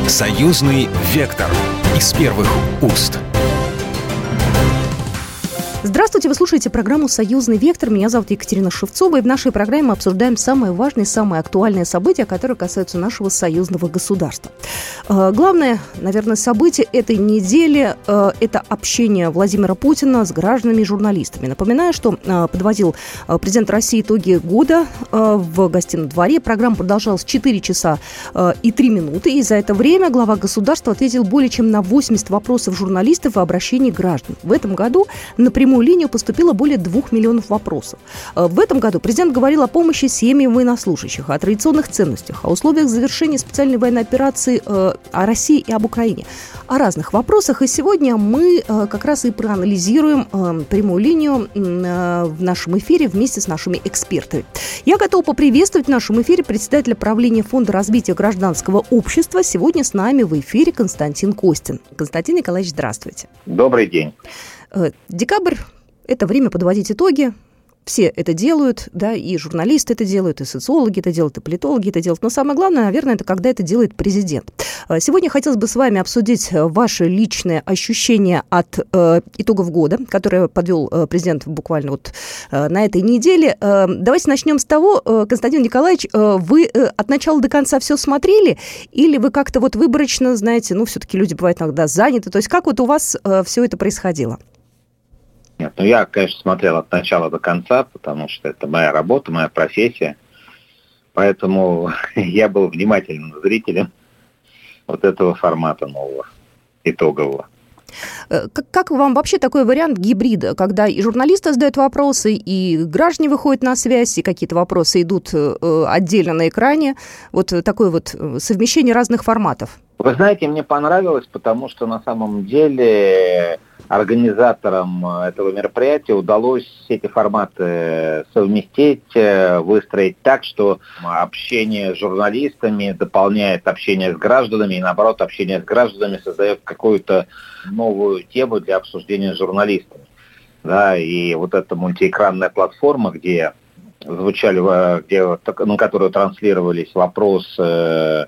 Союзный вектор из первых уст. Здравствуйте, вы слушаете программу «Союзный вектор». Меня зовут Екатерина Шевцова, и в нашей программе мы обсуждаем самые важные, самые актуальные события, которые касаются нашего союзного государства. Главное, наверное, событие этой недели – это общение Владимира Путина с гражданами и журналистами. Напоминаю, что подводил президент России итоги года в Гостином дворе. Программа продолжалась 4 часа и 3 минуты, и за это время глава государства ответил более чем на 80 вопросов журналистов и обращений граждан. В этом году на прямую линию поступило более 2 миллионов вопросов. В этом году президент говорил о помощи семьям военнослужащих, о традиционных ценностях, о условиях завершения специальной военной операции, о России и об Украине, о разных вопросах. И сегодня мы как раз и проанализируем прямую линию в нашем эфире вместе с нашими экспертами. Я готова поприветствовать в нашем эфире председателя правления Фонда развития гражданского общества. Сегодня с нами в эфире Константин Костин. Константин Николаевич, здравствуйте. Добрый день. Декабрь – это время подводить итоги. Все это делают, да, и журналисты это делают, и социологи это делают, и политологи это делают. Но самое главное, наверное, это когда это делает президент. Сегодня хотелось бы с вами обсудить ваши личные ощущения от итогов года, которые подвел президент буквально вот на этой неделе. Давайте начнем с того, Константин Николаевич, вы от начала до конца все смотрели, или вы как-то вот выборочно, знаете, все-таки люди бывают иногда заняты, то есть как вот у вас все это происходило? Нет, я, конечно, смотрел от начала до конца, потому что это моя работа, моя профессия. Поэтому я был внимательным зрителем вот этого формата нового, итогового. Как вам вообще такой вариант гибрида, когда и журналисты задают вопросы, и граждане выходят на связь, и какие-то вопросы идут отдельно на экране? Вот такое вот совмещение разных форматов. Вы знаете, мне понравилось, потому что на самом деле организаторам этого мероприятия удалось эти форматы совместить, выстроить так, что общение с журналистами дополняет общение с гражданами, и наоборот, общение с гражданами создает какую-то новую тему для обсуждения с журналистами. Да, и вот эта мультиэкранная платформа, где звучали, на которую транслировались вопросы,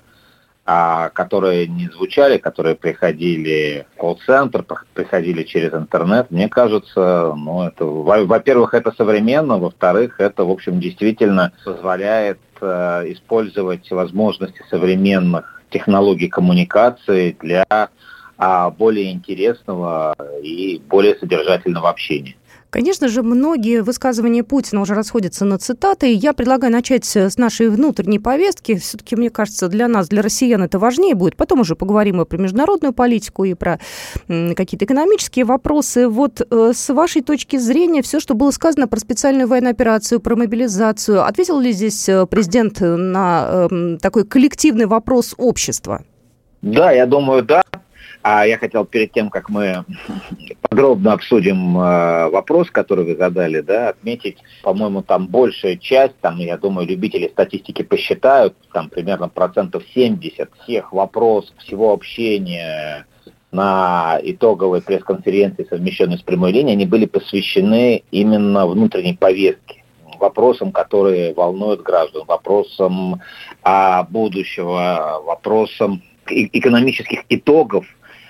которые не звучали, которые приходили в колл-центр, приходили через интернет. Мне кажется, это, во-первых, это современно, во-вторых, это, в общем, действительно позволяет использовать возможности современных технологий коммуникации для более интересного и более содержательного общения. Конечно же, многие высказывания Путина уже расходятся на цитаты. Я предлагаю начать с нашей внутренней повестки. Все-таки, мне кажется, для нас, для россиян это важнее будет. Потом уже поговорим и про международную политику, и про какие-то экономические вопросы. Вот с вашей точки зрения, все, что было сказано про специальную военную операцию, про мобилизацию, ответил ли здесь президент на такой коллективный вопрос общества? Да, я думаю, да. А я хотел перед тем, как мы подробно обсудим вопрос, который вы задали, да, отметить, по-моему, там большая часть, я думаю, любители статистики посчитают, примерно 70% всех вопросов, всего общения на итоговой пресс-конференции, совмещенной с прямой линией, они были посвящены именно внутренней повестке, вопросам, которые волнуют граждан, вопросам будущего, вопросам экономических итогов,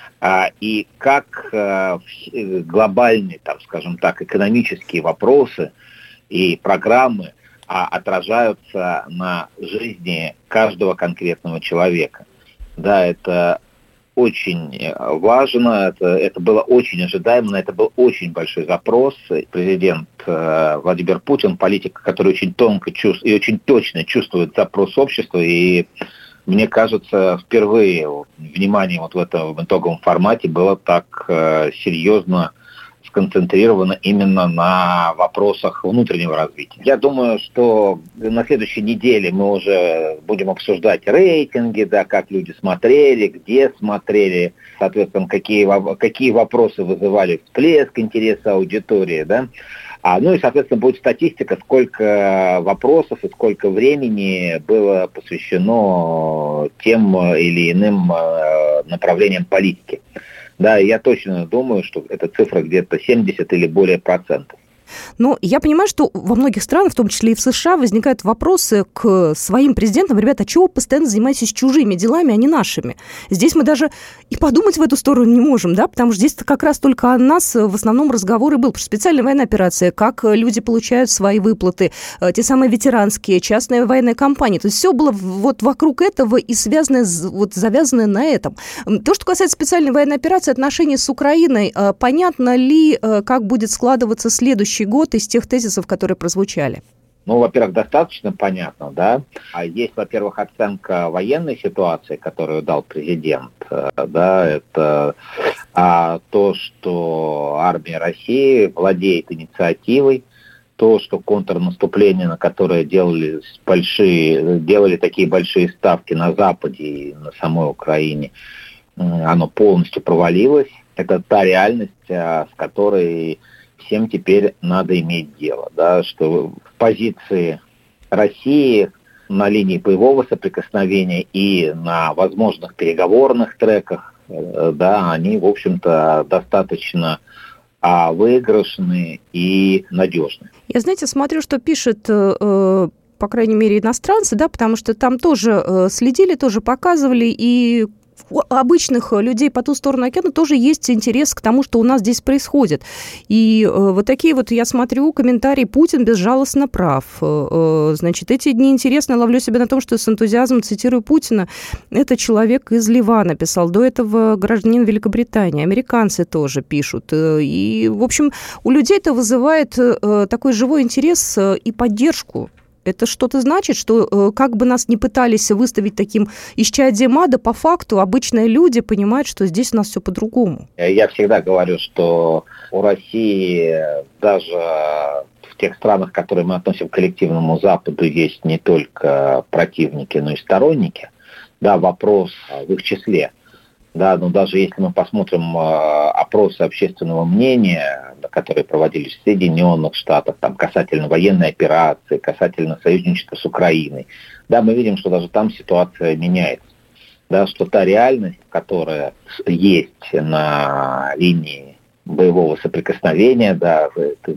и как глобальные, экономические вопросы и программы отражаются на жизни каждого конкретного человека. Да, это очень важно, это было очень ожидаемо, это был очень большой запрос. Президент Владимир Путин, политик, который очень тонко и очень точно чувствует запрос общества, и мне кажется, впервые внимание в этом итоговом формате было так серьезно сконцентрировано именно на вопросах внутреннего развития. Я думаю, что на следующей неделе мы уже будем обсуждать рейтинги, да, как люди смотрели, где смотрели, соответственно, какие вопросы вызывали всплеск интереса аудитории, да. И, соответственно, будет статистика, сколько вопросов и сколько времени было посвящено тем или иным направлениям политики. Да, я точно думаю, что эта цифра где-то 70 или более процентов. Но я понимаю, что во многих странах, в том числе и в США, возникают вопросы к своим президентам. Ребята, а чего вы постоянно занимаетесь чужими делами, а не нашими? Здесь мы даже и подумать в эту сторону не можем, да, потому что здесь как раз только о нас в основном разговор и был. Потому что специальная военная операция, как люди получают свои выплаты, те самые ветеранские, частные военные компании. То есть все было вот вокруг этого и связанное, вот завязанное на этом. То, что касается специальной военной операции, отношения с Украиной, понятно ли, как будет складываться следующий год из тех тезисов, которые прозвучали? Ну, во-первых, достаточно понятно, да. А есть, во-первых, оценка военной ситуации, которую дал президент, да, это то, что армия России владеет инициативой, то, что контрнаступление, на которое делали такие большие ставки на Западе и на самой Украине, оно полностью провалилось. Это та реальность, с которой всем теперь надо иметь дело, да, что позиции России на линии боевого соприкосновения и на возможных переговорных треках, да, они, в общем-то, достаточно выигрышные и надежные. Я, знаете, смотрю, что пишет, по крайней мере, иностранцы, да, потому что там тоже следили, тоже показывали, и у обычных людей по ту сторону океана тоже есть интерес к тому, что у нас здесь происходит. И вот такие вот, я смотрю, комментарии: Путин безжалостно прав. Значит, эти дни интересно, ловлю себя на том, что с энтузиазмом цитирую Путина. Это человек из Ливана писал. До этого гражданин Великобритании. Американцы тоже пишут. И, в общем, у людей это вызывает такой живой интерес и поддержку. Это что-то значит, что как бы нас ни пытались выставить таким исчадием ада, по факту обычные люди понимают, что здесь у нас все по-другому. Я всегда говорю, что у России даже в тех странах, которые мы относим к коллективному Западу, есть не только противники, но и сторонники. Да, вопрос в их числе. Да, но даже если мы посмотрим опросы общественного мнения, которые проводились в Соединенных Штатах, там, касательно военной операции, касательно союзничества с Украиной, да, мы видим, что даже там ситуация меняется. Да, что та реальность, которая есть на линии боевого соприкосновения, да,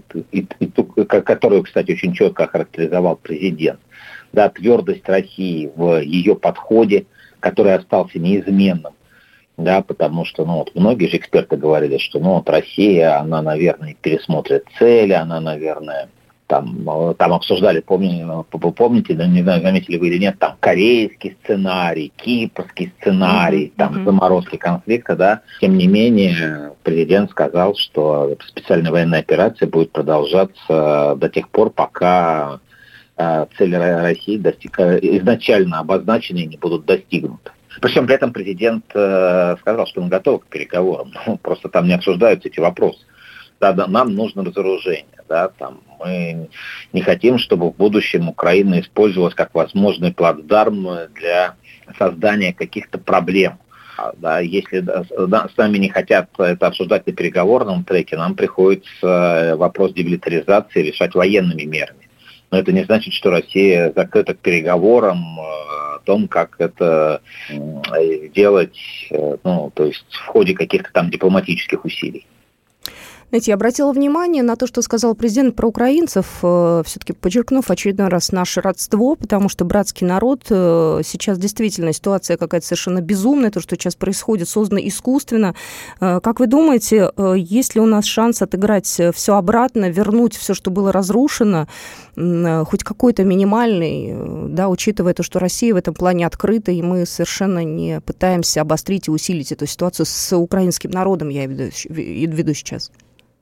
которую, кстати, очень четко охарактеризовал президент, да, твердость России в ее подходе, который остался неизменным. Да, потому что, многие же эксперты говорили, что, Россия, она, наверное, пересмотрит цели, она, наверное, там обсуждали, помните, не знаю, заметили вы или нет, там корейский сценарий, кипрский сценарий, заморозки конфликта, да. Тем не менее, президент сказал, что специальная военная операция будет продолжаться до тех пор, пока цели России изначально обозначенные не будут достигнуты. Причем при этом президент сказал, что он готов к переговорам. Просто там не обсуждаются эти вопросы. Да, нам нужно разоружение. Да, мы не хотим, чтобы в будущем Украина использовалась как возможный плацдарм для создания каких-то проблем. Да, если с нами не хотят это обсуждать на переговорном треке, нам приходится вопрос демилитаризации решать военными мерами. Но это не значит, что Россия закрыта к переговорам о том, как это делать, то есть в ходе каких-то там дипломатических усилий. Знаете, я обратила внимание на то, что сказал президент про украинцев, все-таки подчеркнув очередной раз наше родство, потому что братский народ, сейчас действительно ситуация какая-то совершенно безумная, то, что сейчас происходит, создано искусственно. Как вы думаете, есть ли у нас шанс отыграть все обратно, вернуть все, что было разрушено, хоть какой-то минимальный, да, учитывая то, что Россия в этом плане открыта, и мы совершенно не пытаемся обострить и усилить эту ситуацию с украинским народом, я веду сейчас?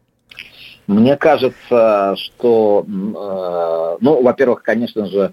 Мне кажется, что, во-первых, конечно же,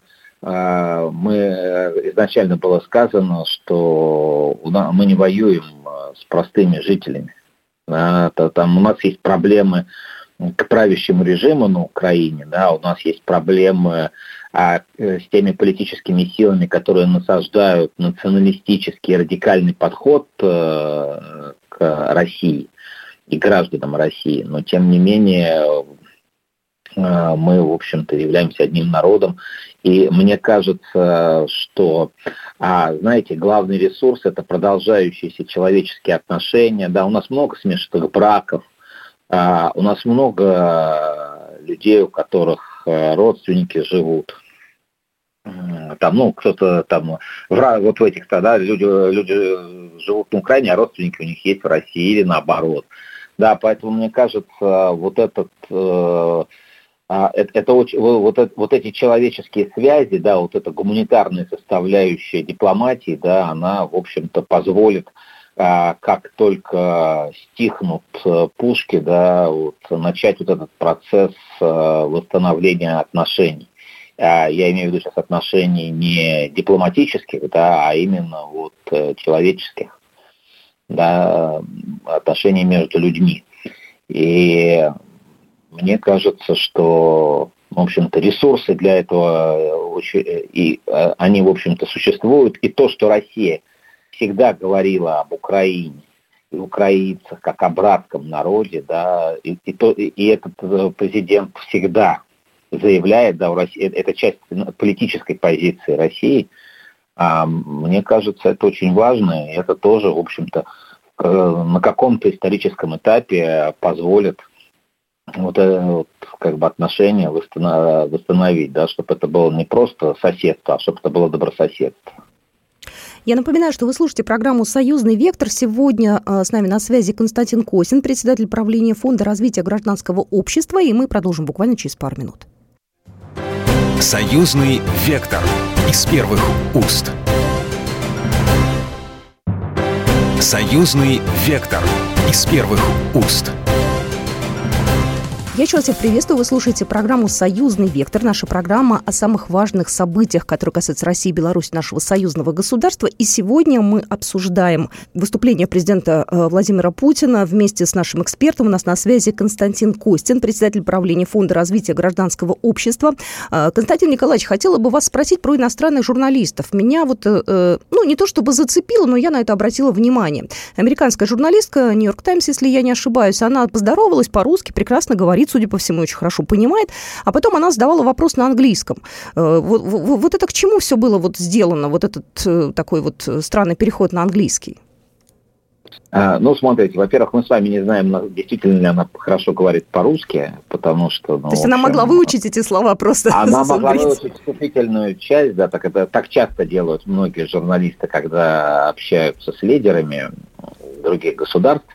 изначально было сказано, что мы не воюем с простыми жителями. Там у нас есть проблемы к правящему режиму на Украине, да, у нас есть проблемы с теми политическими силами, которые насаждают националистический радикальный подход к России и гражданам России, но тем не менее мы, в общем-то, являемся одним народом, и мне кажется, что, знаете, главный ресурс – это продолжающиеся человеческие отношения, да, у нас много смешанных браков, у нас много людей, у которых родственники живут. Там, кто-то там, вот в этих странах, люди живут на Украине, а родственники у них есть в России или наоборот. Да, поэтому, мне кажется, вот эти человеческие связи, да, вот эта гуманитарная составляющая дипломатии, да, она, в общем-то, позволит, как только стихнут пушки, да, начать вот этот процесс восстановления отношений. Я имею в виду сейчас отношений не дипломатических, да, а именно человеческих, да, отношений между людьми. И мне кажется, что, в общем-то, ресурсы для этого, они, в общем-то, существуют. И то, что Россия всегда говорила об Украине и украинцах как о братском народе, да, и этот президент всегда заявляет, да, это часть политической позиции России. Мне кажется, это очень важно, и это тоже, в общем-то, на каком-то историческом этапе позволит отношения восстановить, да, чтобы это было не просто соседство, а чтобы это было добрососедство. Я напоминаю, что вы слушаете программу «Союзный вектор». Сегодня с нами на связи Константин Косин, председатель правления Фонда развития гражданского общества, и мы продолжим буквально через пару минут. «Союзный вектор» из первых уст. «Союзный вектор» из первых уст. Я еще раз всех приветствую. Вы слушаете программу «Союзный вектор». Наша программа о самых важных событиях, которые касаются России и Беларуси, нашего союзного государства. И сегодня мы обсуждаем выступление президента Владимира Путина вместе с нашим экспертом. У нас на связи Константин Костин, председатель правления Фонда развития гражданского общества. Константин Николаевич, хотела бы вас спросить про иностранных журналистов. Меня не то чтобы зацепило, но я на это обратила внимание. Американская журналистка «Нью-Йорк Таймс», если я не ошибаюсь, она поздоровалась по-русски, прекрасно говорит, судя по всему, очень хорошо понимает, а потом она задавала вопрос на английском. Вот это к чему все было сделано, этот такой странный переход на английский? Смотрите, во-первых, мы с вами не знаем, действительно ли она хорошо говорит по-русски, потому что... То есть она могла выучить эти слова просто? Она могла выучить вступительную часть, да, так часто делают многие журналисты, когда общаются с лидерами других государств.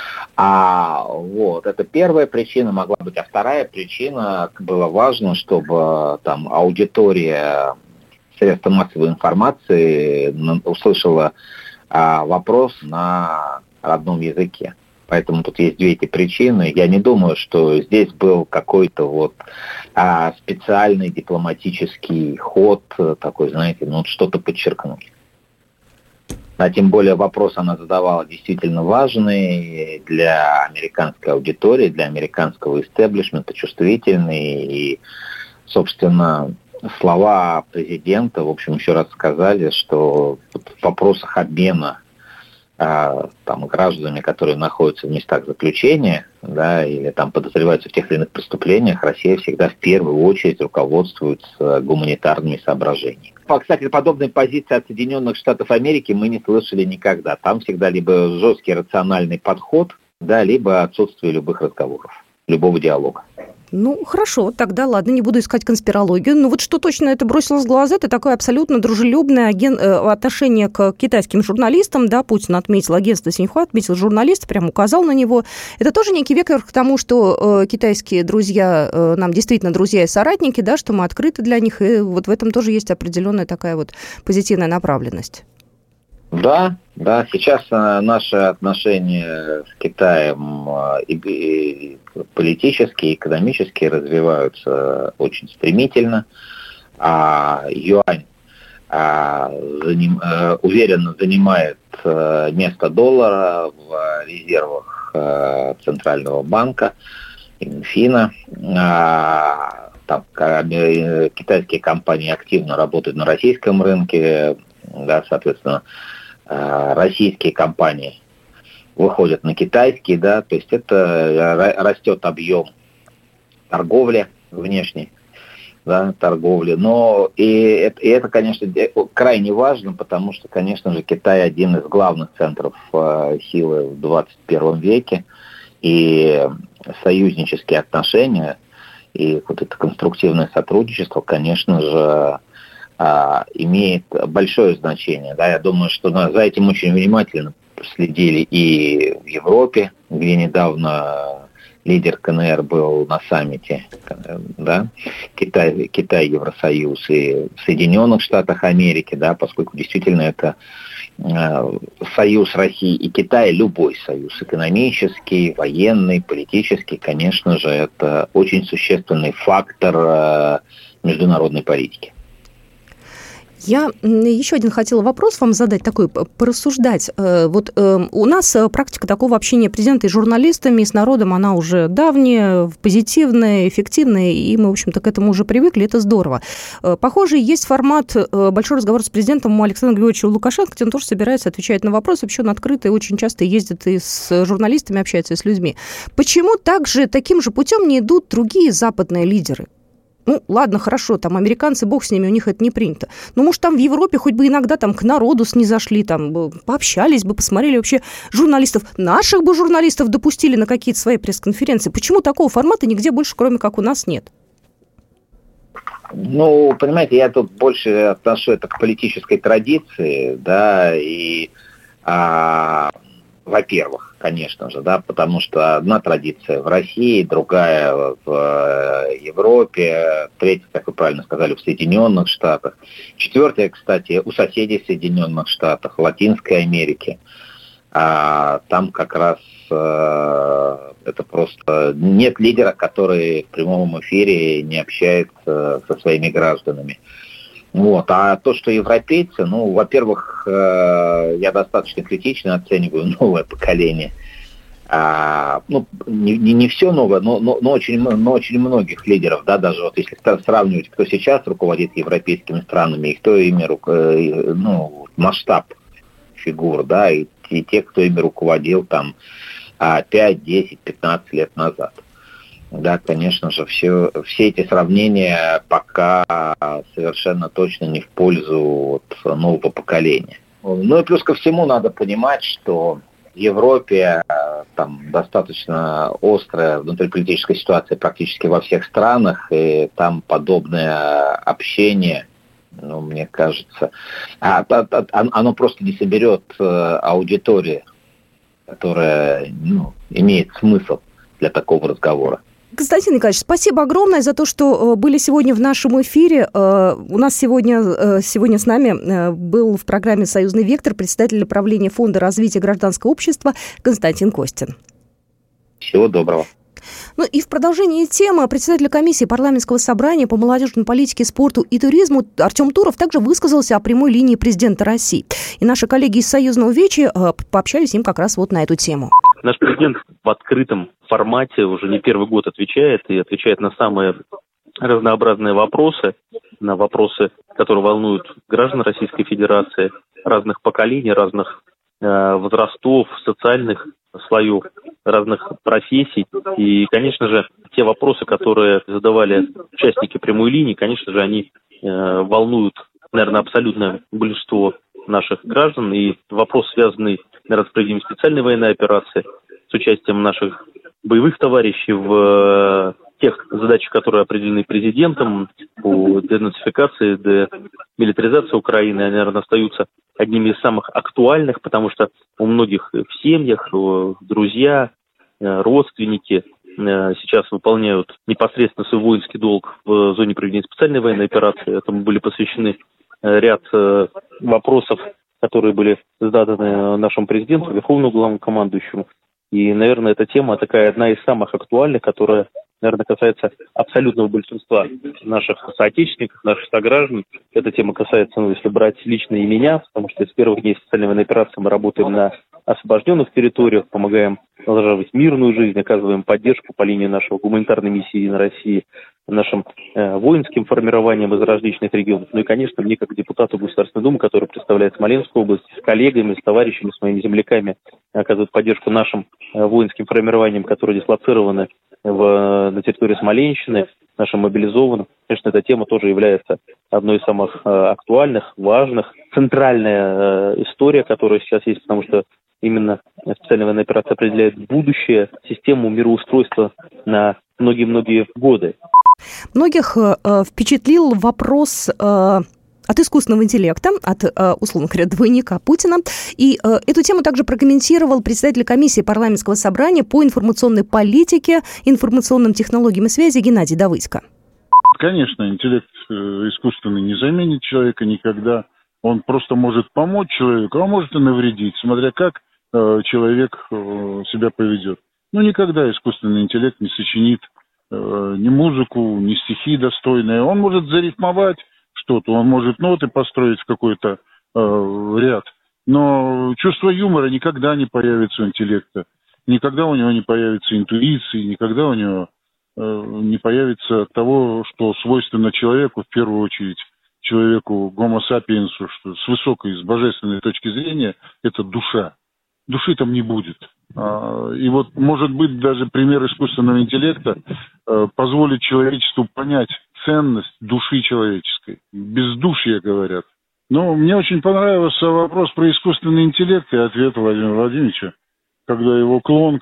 Это первая причина могла быть. А вторая причина, было важно, чтобы там аудитория средств массовой информации услышала вопрос на родном языке. Поэтому тут есть две эти причины. Я не думаю, что здесь был какой-то специальный дипломатический ход, такой, знаете, что-то подчеркнуть. А тем более вопрос она задавала действительно важный для американской аудитории, для американского истеблишмента, чувствительный. И, собственно, слова президента, в общем, еще раз сказали, что в вопросах обмена гражданами, которые находятся в местах заключения, да, или там подозреваются в тех или иных преступлениях, Россия всегда в первую очередь руководствуется гуманитарными соображениями. Кстати, подобной позиции от Соединенных Штатов Америки мы не слышали никогда. Там всегда либо жесткий рациональный подход, да, либо отсутствие любых разговоров, любого диалога. Хорошо, тогда ладно, не буду искать конспирологию. Что точно это бросилось в глаза, это такое абсолютно дружелюбное отношение к китайским журналистам. Да, Путин отметил, агентство Синьхуа отметил журналиста, прям указал на него. Это тоже некий вектор к тому, что китайские друзья нам действительно друзья и соратники, да, что мы открыты для них, и в этом тоже есть определенная такая позитивная направленность. Да, сейчас наши отношения с Китаем и политически, и экономически развиваются очень стремительно, а юань уверенно занимает место доллара в резервах Центрального банка и Минфина. Китайские компании активно работают на российском рынке, да, соответственно, российские компании выходят на китайские, да, то есть это растет объем торговли внешней, да, торговли, но это, конечно, крайне важно, потому что, конечно же, Китай один из главных центров силы в 21 веке, и союзнические отношения И вот это конструктивное сотрудничество, конечно же, имеет большое значение. Да, я думаю, что за этим очень внимательно следили и в Европе, где недавно лидер КНР был на саммите, да, Китай, Евросоюз, и в Соединенных Штатах Америки, да, поскольку действительно это союз России и Китая, любой союз, экономический, военный, политический, конечно же, это очень существенный фактор международной политики. Я еще один хотела вопрос вам задать, такой, порассуждать. Вот у нас практика такого общения президента и с журналистами, и с народом, она уже давняя, позитивная, эффективная, и мы, в общем-то, к этому уже привыкли, это здорово. Похоже, есть формат «Большой разговор с президентом» у Александра Григорьевича Лукашенко, где он тоже собирается отвечать на вопросы, вообще он открытый, очень часто ездит и с журналистами общается, и с людьми. Почему таким же путем не идут другие западные лидеры? Ну, ладно, хорошо, там американцы, бог с ними, у них это не принято. Но, может, там в Европе хоть бы иногда там к народу снизошли, там пообщались бы, посмотрели вообще журналистов. Наших бы журналистов допустили на какие-то свои пресс-конференции. Почему такого формата нигде больше, кроме как у нас, нет? Ну, понимаете, я тут больше отношу это к политической традиции, да, и, во-первых, конечно же, да, потому что одна традиция в России, другая в Европе, третья, как вы правильно сказали, в Соединенных Штатах, четвертая, кстати, у соседей в Соединенных Штатах, в Латинской Америке. Там как раз это просто нет лидера, который в прямом эфире не общается со своими гражданами. Вот. А то, что европейцы, ну, во-первых, я достаточно критично оцениваю новое поколение. Ну, не все новое, но очень многих лидеров, да, даже вот если сравнивать, кто сейчас руководит европейскими странами и кто ими масштаб фигур, да, и те, кто ими руководил там 5, 10, 15 лет назад. Да, конечно же, все эти сравнения пока совершенно точно не в пользу нового поколения. Ну и плюс ко всему надо понимать, что в Европе там достаточно острая внутриполитическая ситуация практически во всех странах, и там подобное общение, ну, мне кажется, оно просто не соберет аудиторию, которая, имеет смысл для такого разговора. Константин Николаевич, спасибо огромное за то, что были сегодня в нашем эфире. У нас сегодня с нами был в программе «Союзный вектор» председатель правления Фонда развития гражданского общества Константин Костин. Всего доброго. Ну и в продолжении темы председатель комиссии парламентского собрания по молодежной политике, спорту и туризму Артем Туров также высказался о прямой линии президента России. И наши коллеги из Союзного Вечи пообщались с ним как раз вот на эту тему. Наш президент в открытом формате уже не первый год отвечает на самые разнообразные вопросы, на вопросы, которые волнуют граждан Российской Федерации, разных поколений, разных возрастов, социальных слоев, разных профессий. И, конечно же, те вопросы, которые задавали участники прямой линии, конечно же, они волнуют, наверное, абсолютное большинство наших граждан. И вопрос, связанный, наверное, с проведением специальной военной операции, с участием наших боевых товарищей в тех задачах, которые определены президентом по денацификации, демилитаризации Украины, они, наверное, остаются одними из самых актуальных, потому что у многих в семьях друзья, родственники сейчас выполняют непосредственно свой воинский долг в зоне проведения специальной военной операции. Этому были посвящены ряд вопросов, которые были заданы нашему президенту, верховному главнокомандующему. И, наверное, эта тема такая одна из самых актуальных, которая, наверное, касается абсолютного большинства наших соотечественников, наших сограждан. Эта тема касается, если брать лично и меня, потому что с первых дней специальной военной операции мы работаем на освобожденных территориях, помогаем налаживать мирную жизнь, оказываем поддержку по линии нашего гуманитарной миссии на России, нашим воинским формированием из различных регионов. Ну и, конечно, мне, как депутату Государственной Думы, который представляет Смоленскую область, с коллегами, с товарищами, с моими земляками, оказывает поддержку нашим воинским формированиям, которые дислоцированы на территории Смоленщины, нашим мобилизованным. Конечно, эта тема тоже является одной из самых актуальных, важных. Центральная история, которая сейчас есть, потому что именно специальная военная операция определяет будущее, систему мироустройства на многие-многие годы. Многих впечатлил вопрос от искусственного интеллекта, от, условно говоря, двойника Путина. И эту тему также прокомментировал председатель комиссии парламентского собрания по информационной политике, информационным технологиям и связи Геннадий Давыдько. Конечно, интеллект искусственный не заменит человека никогда. Он просто может помочь человеку, а может и навредить, смотря как человек себя поведет. Но никогда искусственный интеллект не сочинит ни музыку, ни стихи достойные. Он может зарифмовать что-то, он может ноты построить в какой-то ряд. Но чувство юмора никогда не появится у интеллекта. Никогда у него не появится интуиции, никогда у него не появится того, что свойственно человеку, в первую очередь человеку гомо сапиенсу, что с высокой, с божественной точки зрения, это душа. Души там не будет. И вот, может быть, даже пример искусственного интеллекта позволит человечеству понять ценность души человеческой. Бездушье, говорят. Но мне очень понравился вопрос про искусственный интеллект и ответ Владимира Владимировича, когда его клон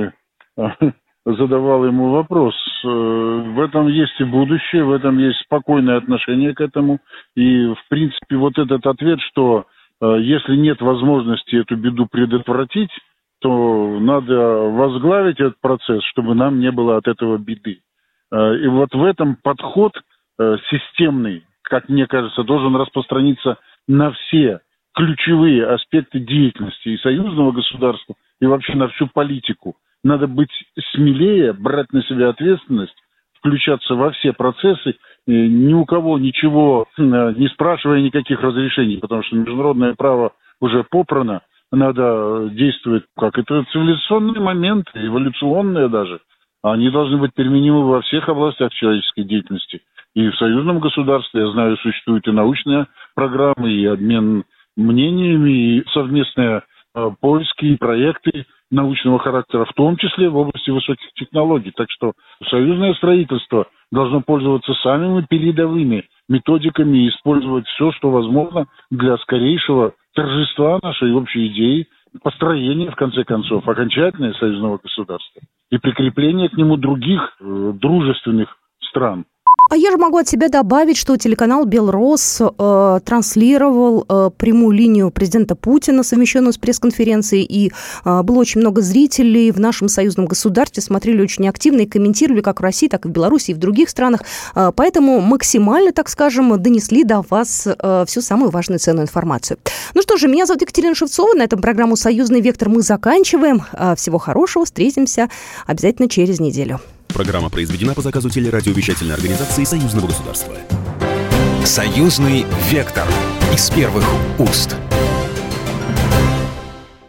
задавал ему вопрос. В этом есть и будущее, в этом есть спокойное отношение к этому. И, в принципе, вот этот ответ, что если нет возможности эту беду предотвратить, то надо возглавить этот процесс, чтобы нам не было от этого беды. И вот в этом подход системный, как мне кажется, должен распространиться на все ключевые аспекты деятельности и союзного государства, и вообще на всю политику. Надо быть смелее, брать на себя ответственность, включаться во все процессы, ни у кого ничего не спрашивая никаких разрешений, потому что международное право уже попрано, надо действовать как это цивилизационные моменты, эволюционные даже. Они должны быть применимы во всех областях человеческой деятельности. И в союзном государстве, я знаю, существуют и научные программы, и обмен мнениями, и совместные поиски, и проекты научного характера, в том числе в области высоких технологий. Так что союзное строительство должно пользоваться самыми передовыми методиками и использовать все, что возможно для скорейшего торжества нашей общей идеи, построения, в конце концов, окончательного союзного государства и прикрепления к нему других дружественных стран. А я же могу от себя добавить, что телеканал «Белрос» транслировал прямую линию президента Путина, совмещенную с пресс-конференцией, и было очень много зрителей в нашем союзном государстве, смотрели очень активно и комментировали как в России, так и в Беларуси, и в других странах. Поэтому максимально, так скажем, донесли до вас всю самую важную ценную информацию. Ну что же, меня зовут Екатерина Шевцова, на этом программу «Союзный вектор» мы заканчиваем. Всего хорошего, встретимся обязательно через неделю. Программа произведена по заказу телерадиовещательной организации Союзного государства. «Союзный вектор» из первых уст.